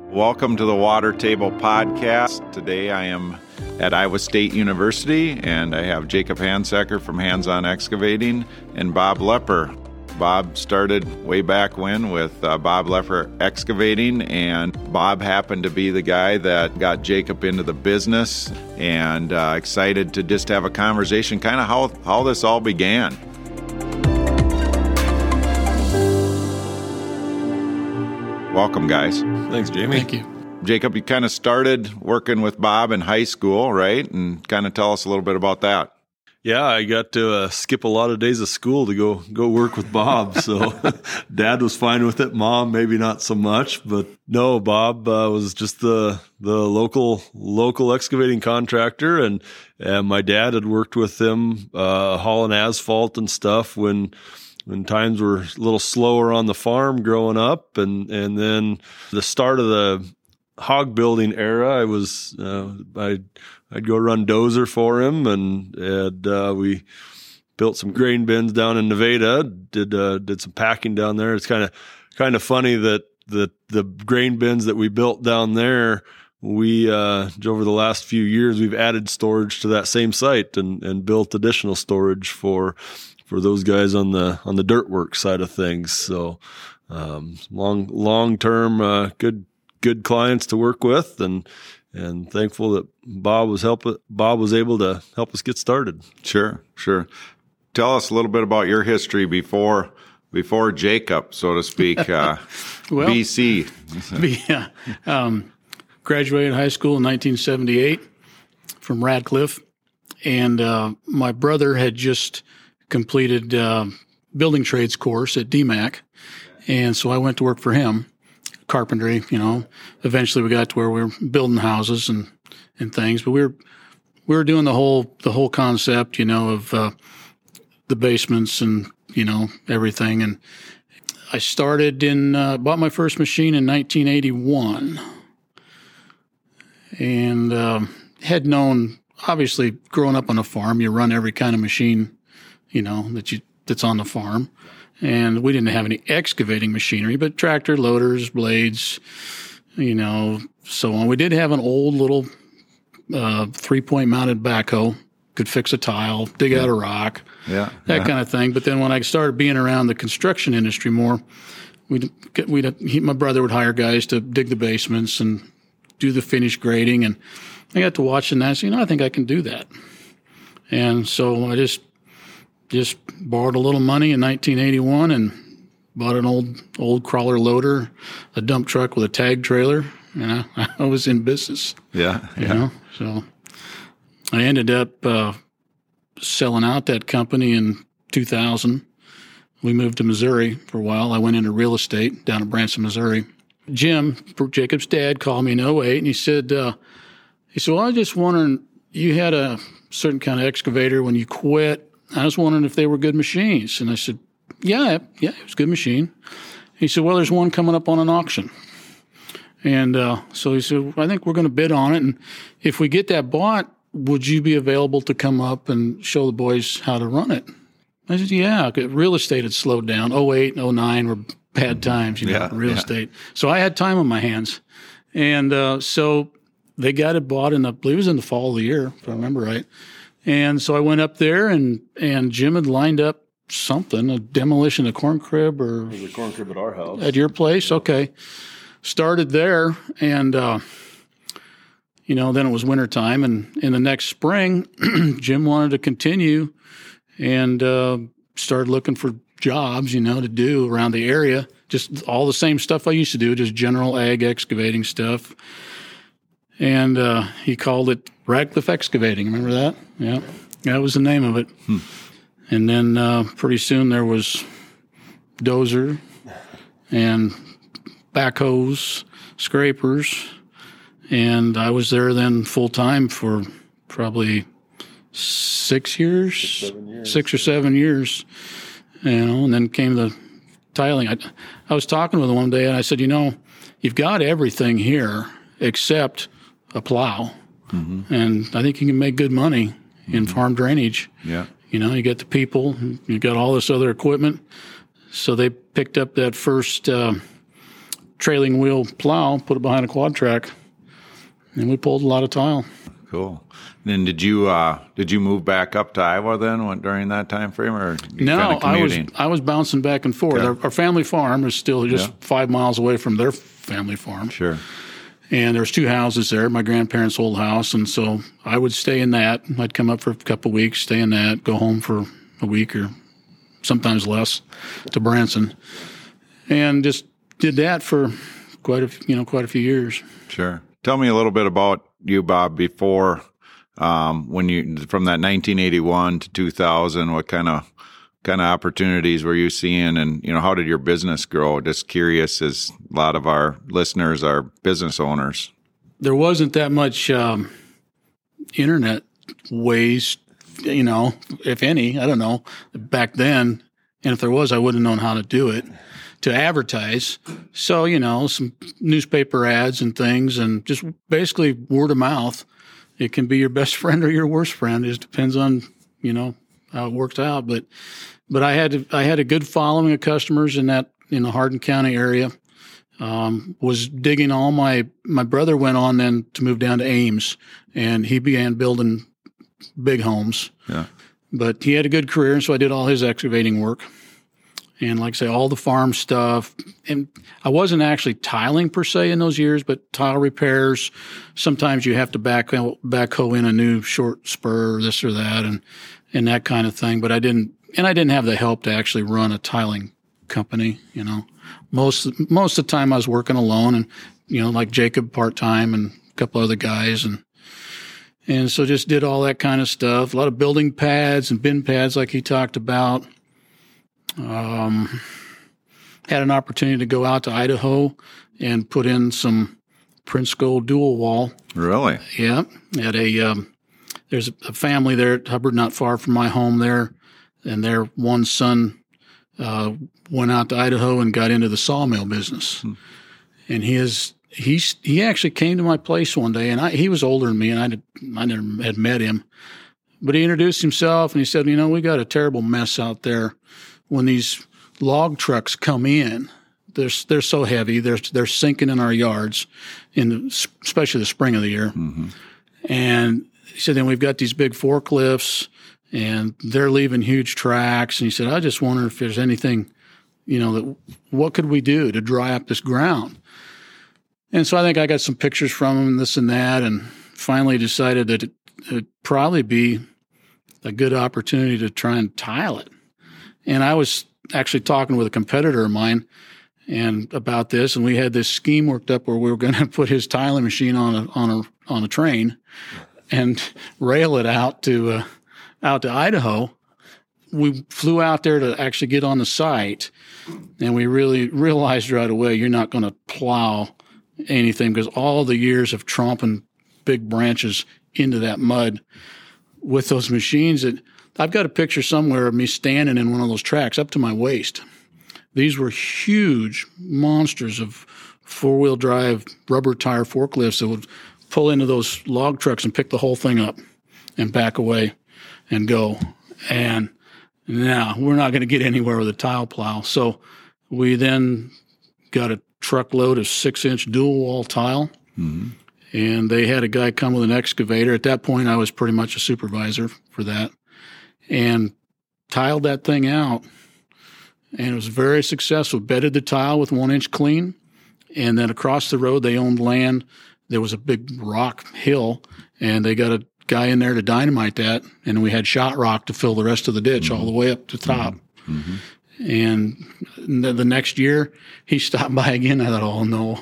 Welcome to the Water Table Podcast. Today I am at Iowa State University, and I have Jacob Hansecker from Hands On Excavating and Bob Lepper. Bob started way back when with Bob Lepper Excavating, and Bob happened to be the guy that got Jacob into the business, and excited to just have a conversation, kind of how this all began. Welcome, guys. Thanks, Jamie. Thank you. Jacob, you kind of started working with Bob in high school, right? And kind of tell us a little bit about that. Yeah, I got to skip a lot of days of school to go work with Bob. So Dad was fine with it. Mom, maybe not so much. But no, Bob was just the local excavating contractor. And my dad had worked with him hauling asphalt and stuff when times were a little slower on the farm growing up. And then the start of the hog building era, I'd go run dozer for him, and we built some grain bins down in Nevada. Did some packing down there. It's kind of funny that the grain bins that we built down there, we over the last few years we've added storage to that same site and built additional storage for those guys on the dirt work side of things. So long term good clients to work with, and thankful that Bob was able to help us get started. Sure. Tell us a little bit about your history before Jacob, so to speak. BC. Yeah. Graduated high school in 1978 from Radcliffe, and my brother had just completed building trades course at DMAC, and so I went to work for him. Carpentry, eventually we got to where we were building houses and things, but we were doing the whole concept, of the basements and, everything. And I started bought my first machine in 1981 and had known, obviously growing up on a farm, you run every kind of machine, that's on the farm. And we didn't have any excavating machinery, but tractor, loaders, blades, so on. We did have an old little 3-point mounted backhoe, could fix a tile, dig out a rock, that kind of thing. But then when I started being around the construction industry more, my brother would hire guys to dig the basements and do the finish grading. And I got to watching that. So, I think I can do that. And so I just borrowed a little money in 1981 and bought an old crawler loader, a dump truck with a tag trailer. I was in business. Yeah. So I ended up selling out that company in 2000. We moved to Missouri for a while. I went into real estate down in Branson, Missouri. Jim, Jacob's dad, called me in 2008, and he said, well, I was just wondering, you had a certain kind of excavator when you quit. I was wondering if they were good machines. And I said, yeah, it was a good machine. He said, well, there's one coming up on an auction. And so he said, I think we're going to bid on it. And if we get that bought, would you be available to come up and show the boys how to run it? I said, yeah. Real estate had slowed down. 2008, 2009 were bad times, real estate. So I had time on my hands. And so they got it bought I believe it was in the fall of the year, if I remember right. And so I went up there, and Jim had lined up something, a demolition of corn crib or... There's a corn crib at our house. At your place? Okay. Started there, and, then it was wintertime, and in the next spring, Jim wanted to continue and started looking for jobs, to do around the area, just all the same stuff I used to do, just general ag excavating stuff. And he called it Radcliffe Excavating. Remember that? Yeah. That was the name of it. And then pretty soon there was dozer and backhoes, scrapers. And I was there then full-time for probably 6 or 7 years. And then came the tiling. I was talking with him one day, and I said, you've got everything here except a plow. Mm-hmm. And I think you can make good money in farm drainage. Yeah. You get the people, you got all this other equipment. So they picked up that first trailing wheel plow, put it behind a quad track, and we pulled a lot of tile. Cool. And then did you move back up to Iowa then during that time frame, or No, commuting? I was bouncing back and forth. Okay. Our family farm is still just 5 miles away from their family farm. Sure. And there's 2 houses there, my grandparents' old house, and so I would stay in that. I'd come up for a couple of weeks, stay in that, go home for a week or sometimes less to Branson, and just did that for quite a few years. Sure. Tell me a little bit about you, Bob, before when you from that 1981 to 2000. What kind of opportunities were you seeing, and how did your business grow? Just curious, as a lot of our listeners are business owners. There wasn't that much internet ways, if any. I don't know back then, and if there was, I wouldn't have known how to do it to advertise. So some newspaper ads and things, and just basically word of mouth. It can be your best friend or your worst friend. It just depends on how it worked out. But I had a good following of customers in the Hardin County area. Was digging all my brother went on then to move down to Ames, and he began building big homes. Yeah. But he had a good career, and so I did all his excavating work. And like I say, all the farm stuff. And I wasn't actually tiling per se in those years, but tile repairs. Sometimes you have to backhoe in a new short spur, or this or that, and that kind of thing. But I didn't have the help to actually run a tiling company. Most of the time I was working alone, and like Jacob part-time and a couple other guys, and so just did all that kind of stuff. A lot of building pads and bin pads like he talked about. Had an opportunity to go out to Idaho and put in some Prince-Gold dual wall. Really? Yeah. There's a family there at Hubbard, not far from my home there, and their one son went out to Idaho and got into the sawmill business. And he actually came to my place one day, and he was older than me, and I never had met him. But he introduced himself, and he said, we got a terrible mess out there. When these log trucks come in, they're so heavy, they're sinking in our yards, especially the spring of the year. Mm-hmm. And he said, then we've got these big forklifts, and they're leaving huge tracks. And he said, I just wonder if there's anything, what could we do to dry up this ground? And so I think I got some pictures from him, this and that, and finally decided that it'd probably be a good opportunity to try and tile it. And I was actually talking with a competitor of mine and about this, and we had this scheme worked up where we were going to put his tiling machine on a train and rail it out to Idaho. We flew out there to actually get on the site, and we really realized right away you're not going to plow anything because all the years of tromping big branches into that mud with those machines that. I've got a picture somewhere of me standing in one of those tracks up to my waist. These were huge monsters of four-wheel drive rubber tire forklifts that would pull into those log trucks and pick the whole thing up and back away and go. And now we're not going to get anywhere with a tile plow. So we then got a truckload of 6-inch dual wall tile. Mm-hmm. And they had a guy come with an excavator. At that point, I was pretty much a supervisor for that. And tiled that thing out, and it was very successful. Bedded the tile with 1-inch clean, and then across the road they owned land. There was a big rock hill, and they got a guy in there to dynamite that, and we had shot rock to fill the rest of the ditch all the way up to the top. Mm-hmm. And the next year he stopped by again. I thought, oh no,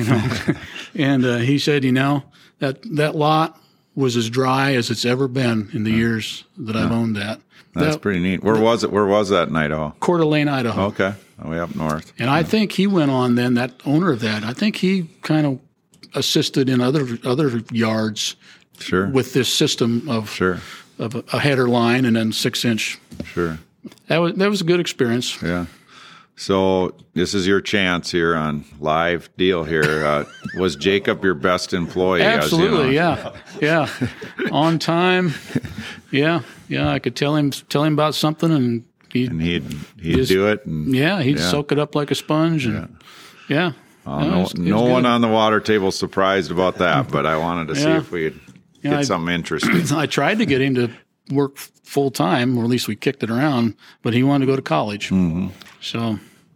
and he said, that lot was as dry as it's ever been in the years that I've owned that. That's pretty neat. Where was it? Where was that in Idaho? Coeur d'Alene, Idaho. Okay. Way up north. And I think he went on then, that owner of that, I think he kind of assisted in other yards with this system of a header line and then 6-inch. Sure. That was a good experience. Yeah. So this is your chance here on live deal here. Was Jacob your best employee? Absolutely, yeah. On time. Yeah. I could tell him about something, and he'd do it. And, he'd soak it up like a sponge. And, yeah. No one on the water table surprised about that, but I wanted to see if we'd get something interesting. I tried to get him to work full time, or at least we kicked it around, but he wanted to go to college. Mm-hmm. So,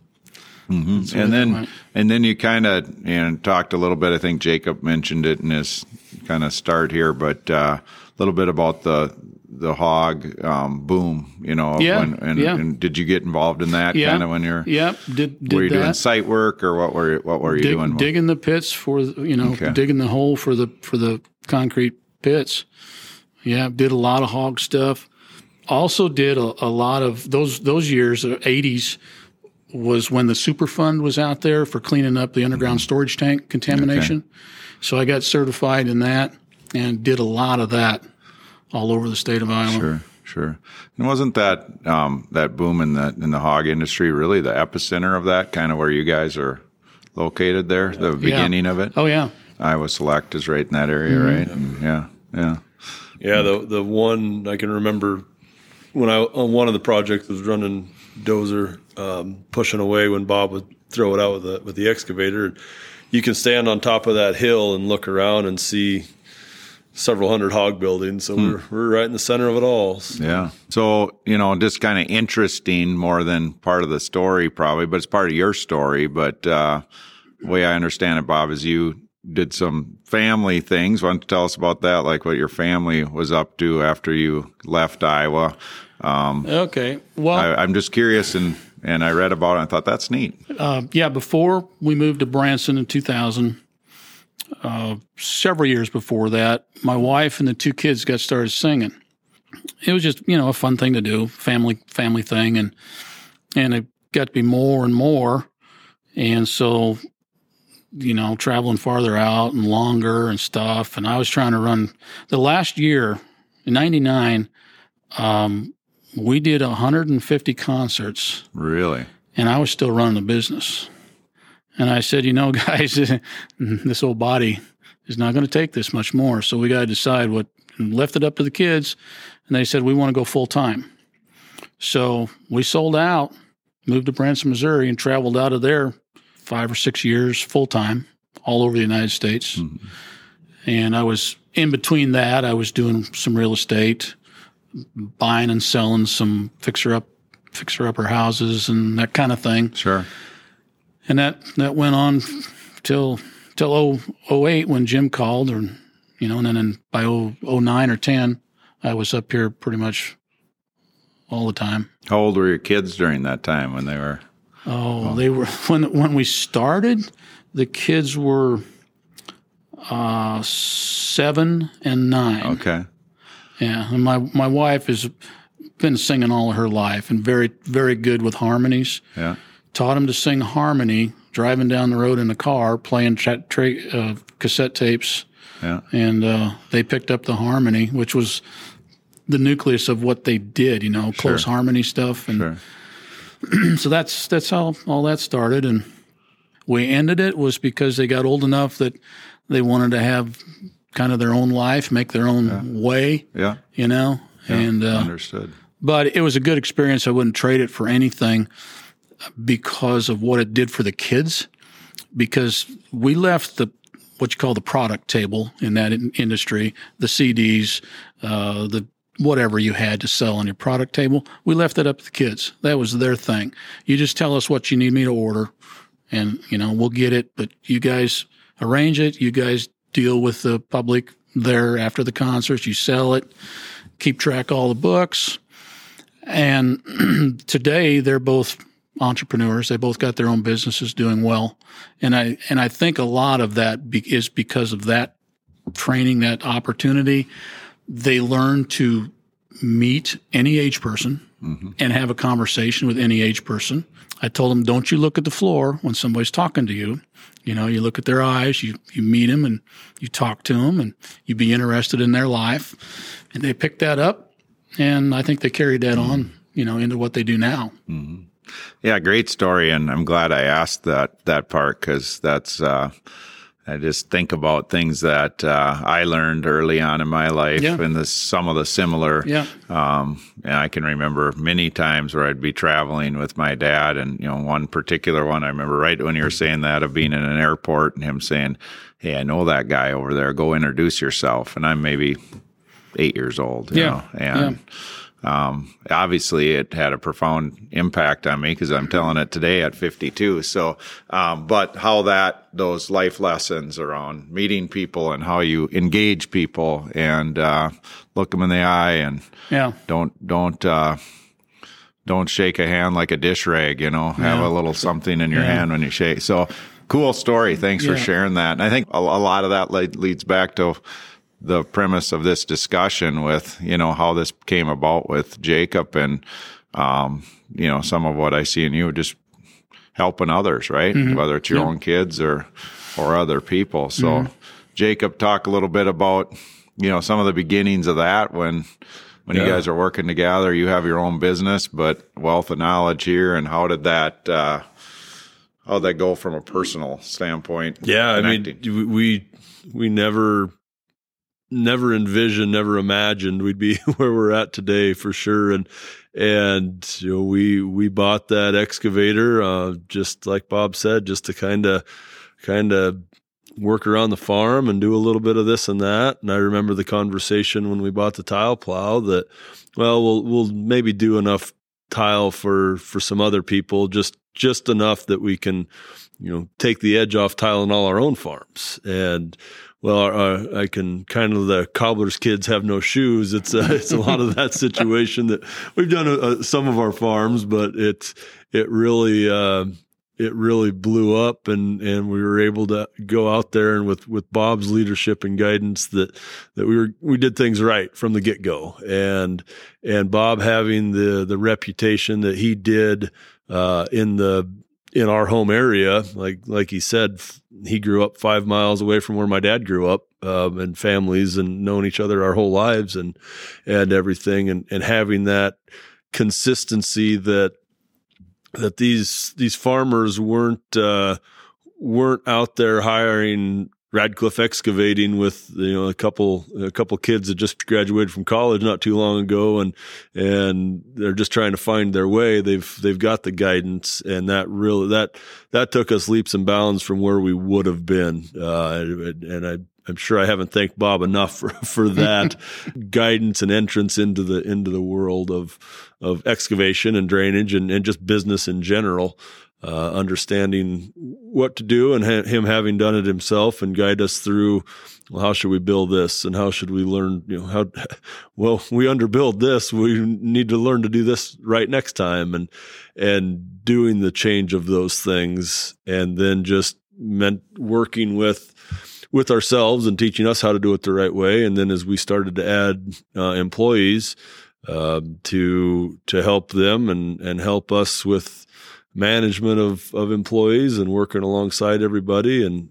and then you kind of talked a little bit. I think Jacob mentioned it in his kind of start here, but a little bit about the hog boom. And did you get involved in that kind of when you're? Did were you that. doing site work, or what were you doing? Digging the pits for digging the hole for the concrete pits. Yeah, did a lot of hog stuff. Also did a lot of those years, the 80s, was when the Superfund was out there for cleaning up the underground storage tank contamination. Okay. So I got certified in that and did a lot of that all over the state of Iowa. Sure. And wasn't that that boom in the hog industry really the epicenter of that, kind of where you guys are located there, the beginning of it? Oh, yeah. Iowa Select is right in that area, right? And Yeah, the one I can remember when on one of the projects was running dozer, pushing away when Bob would throw it out with the excavator. You can stand on top of that hill and look around and see several hundred hog buildings. So we're right in the center of it all. Yeah. So, just kind of interesting more than part of the story probably, but it's part of your story. But the way I understand it, Bob, is you did some family things. Why don't you tell us about that, like what your family was up to after you left Iowa? Okay. Well, I'm just curious, and I read about it and I thought that's neat. Before we moved to Branson in 2000, several years before that, my wife and the two kids got started singing. It was just, a fun thing to do, family thing, and it got to be more and more. And so, traveling farther out and longer and stuff. And I was trying to run the last year in 99. We did 150 concerts. Really? And I was still running the business. And I said, guys, this old body is not going to take this much more. So we got to decide what, and left it up to the kids. And they said, we want to go full time. So we sold out, moved to Branson, Missouri, and traveled out of there 5 or 6 years full time all over the United States. Mm-hmm. And I was in between that, I was doing some real estate, buying and selling some fixer-upper houses and that kind of thing. Sure. And that went on till 08 when Jim called, and then by 09 or 10, I was up here pretty much all the time. How old were your kids during that time when they were? They were when we started. The kids were 7 and 9. Okay. Yeah, and my wife has been singing all of her life and very, very good with harmonies. Yeah. Taught him to sing harmony, driving down the road in the car, playing cassette tapes. Yeah. And they picked up the harmony, which was the nucleus of what they did, close harmony stuff. And so that's how all that started. And we ended it was because they got old enough that they wanted to have kind of their own life, make their own way. Yeah. And understood. But it was a good experience. I wouldn't trade it for anything because of what it did for the kids. Because we left what you call the product table in that industry, the CDs, the whatever you had to sell on your product table, we left it up to the kids. That was their thing. You just tell us what you need me to order, and we'll get it. But you guys arrange it. You guys deal with the public there after the concerts. You sell it, keep track of all the books. And today they're both entrepreneurs. They both got their own businesses doing well. And I think a lot of that is because of that training, that opportunity. They learn to meet any age person and have a conversation with any age person. I told them, don't you look at the floor when somebody's talking to you. You look at their eyes, you meet them and you talk to them and you be interested in their life. And they picked that up, and I think they carried that on, into what they do now. Mm-hmm. Yeah, great story, and I'm glad I asked that part because that's I just think about things that I learned early on in my life, and some of the similar. Yeah. And I can remember many times where I'd be traveling with my dad, and one particular one I remember right when you were saying that, of being in an airport and him saying, "Hey, I know that guy over there. Go introduce yourself." And I'm maybe 8 years old. You know? And obviously it had a profound impact on me because I'm telling it today at 52. So, but how those life lessons around meeting people and how you engage people and, look them in the eye and don't shake a hand like a dish rag, have a little something in your hand when you shake. So cool story. Thanks for sharing that. And I think a lot of that leads back to the premise of this discussion with, how this came about with Jacob and, some of what I see in you, just helping others, right? Mm-hmm. Whether it's your own kids or other people. So Jacob, talk a little bit about, some of the beginnings of that when you guys are working together. You have your own business, but Wealth of Knowledge here. And how did that go from a personal standpoint? Yeah. Connecting? I mean, we never envisioned, never imagined we'd be where we're at today for sure. And we bought that excavator, just like Bob said, just to kind of work around the farm and do a little bit of this and that. And I remember the conversation when we bought the tile plow that, we'll maybe do enough tile for some other people, just enough that we can, take the edge off tiling all our own farms. And I can the cobbler's kids have no shoes. It's a lot of that situation that we've done some of our farms, but it really blew up and we were able to go out there and with Bob's leadership and guidance that we did things right from the get go. And Bob having the reputation that he did, in our home area, like he said, he grew up 5 miles away from where my dad grew up, and families and known each other our whole lives and everything. And having that consistency that these farmers weren't out there hiring Radcliffe Excavating with a couple kids that just graduated from college not too long ago, and they're just trying to find their way. They've got the guidance, and that took us leaps and bounds from where we would have been. And I'm sure I haven't thanked Bob enough for that guidance and entrance into the world of excavation and drainage and just business in general. Understanding what to do and him having done it himself and guide us through, how should we build this and how should we learn, we underbuild this. We need to learn to do this right next time and doing the change of those things. And then just meant working with ourselves and teaching us how to do it the right way. And then as we started to add employees to help them and help us with management of employees and working alongside everybody and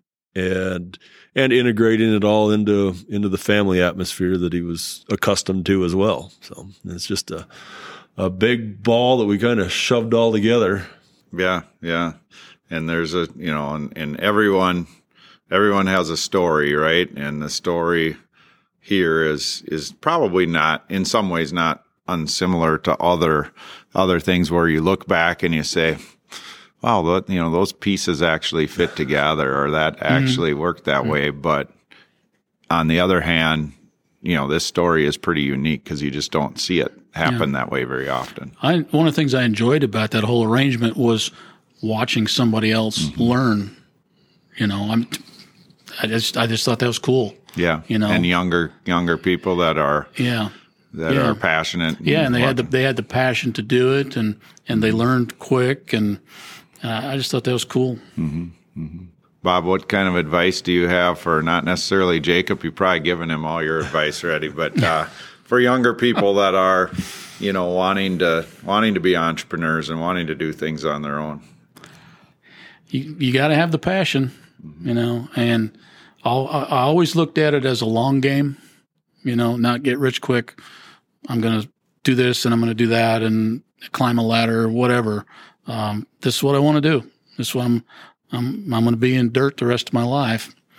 integrating it all into the family atmosphere that he was accustomed to as well. So it's just a big ball that we kind of shoved all together. Yeah. Yeah. And there's and everyone has a story, right? And the story here is probably not, in some ways, not unsimilar to other things where you look back and you say, wow, those pieces actually fit together, or that actually worked that way. But on the other hand, this story is pretty unique because you just don't see it happen that way very often. One of the things I enjoyed about that whole arrangement was watching somebody else learn. I just thought that was cool. Yeah. And younger people that are are passionate. Yeah, and they had the passion to do it, and they learned quick, and I just thought that was cool. Mm-hmm. Mm-hmm. Bob, what kind of advice do you have for, not necessarily Jacob? You've probably given him all your advice already, but for younger people that are, wanting to be entrepreneurs and wanting to do things on their own? You got to have the passion, and I always looked at it as a long game, not get rich quick. I'm going to do this and I'm going to do that and climb a ladder or whatever. This is what I want to do. This is what I'm going to be in dirt the rest of my life.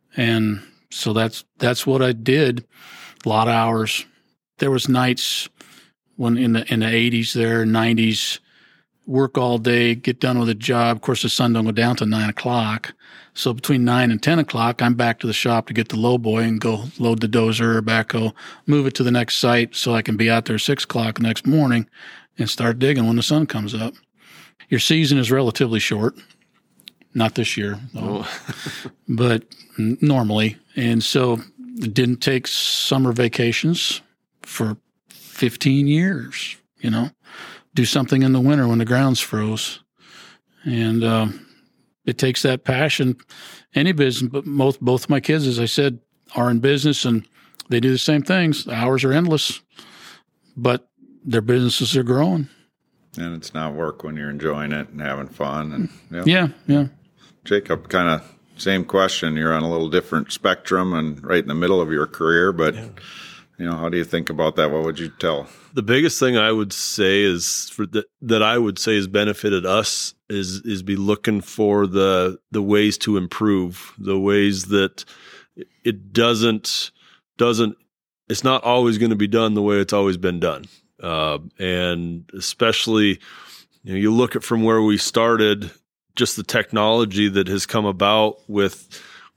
And so that's what I did. A lot of hours. There was nights when in the 80s there, 90s, work all day, get done with a job. Of course, the sun don't go down till 9 o'clock. So between 9 and 10 o'clock, I'm back to the shop to get the lowboy and go load the dozer or backhoe, move it to the next site so I can be out there at 6 o'clock the next morning and start digging when the sun comes up. Your season is relatively short. Not this year, though, but normally. And so it didn't take summer vacations for 15 years, do something in the winter when the ground's froze. And it takes that passion, any business, but both of my kids, as I said, are in business and they do the same things. The hours are endless, but their businesses are growing. And it's not work when you're enjoying it and having fun. And Yeah. Jacob, kind of same question. You're on a little different spectrum and right in the middle of your career, but how do you think about that? What would you tell? The biggest thing I would say is that I would say has benefited us is be looking for the ways to improve, the ways that it doesn't. It's not always going to be done the way it's always been done, and especially you look at from where we started, just the technology that has come about with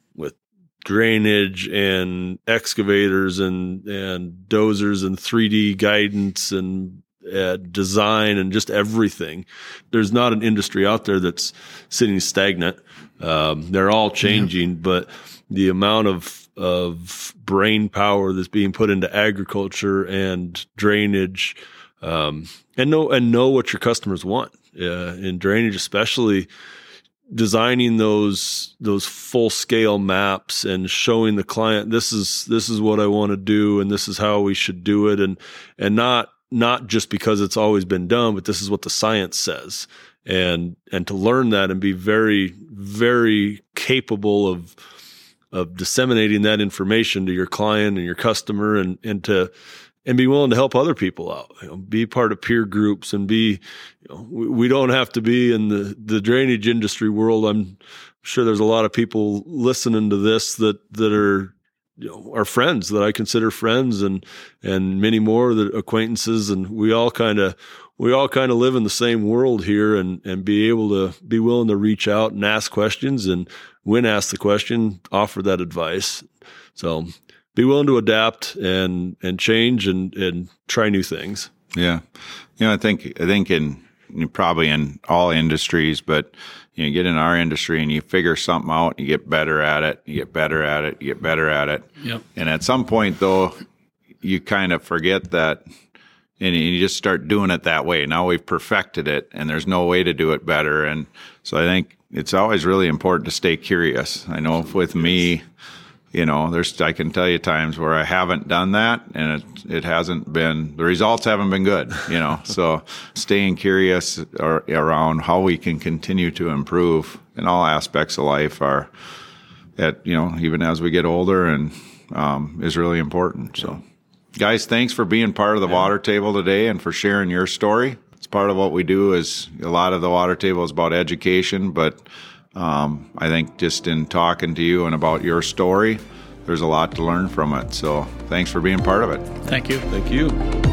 drainage and excavators and dozers and 3D guidance and design and just everything. There's not an industry out there that's sitting stagnant. They're all changing, but the amount of brain power that's being put into agriculture and drainage, and know what your customers want. In drainage, especially designing those full scale maps and showing the client this is what I want to do and this is how we should do it, and not just because it's always been done, but this is what the science says, and to learn that and be very, very capable of disseminating that information to your client and your customer, and be willing to help other people out, be part of peer groups and be, we don't have to be in the drainage industry world. I'm sure there's a lot of people listening to this that are, are friends that I consider friends and many more that acquaintances. And we all kind of live in the same world here and be able to be willing to reach out and ask questions. And when asked the question, offer that advice. So be willing to adapt and change and try new things. Yeah. I think in probably in all industries, but you get in our industry and you figure something out, you get better at it, you get better at it, you get better at it. Yep. And at some point though, you kind of forget that and you just start doing it that way. Now we've perfected it and there's no way to do it better. And so I think it's always really important to stay curious. I know with me, I can tell you times where I haven't done that and it hasn't been, the results haven't been good, so staying curious around how we can continue to improve in all aspects of life even as we get older and, is really important. So guys, thanks for being part of the Water Table today and for sharing your story. It's part of what we do is a lot of the Water Table is about education, but I think just in talking to you and about your story, there's a lot to learn from it. So thanks for being part of it. Thank you. Thank you.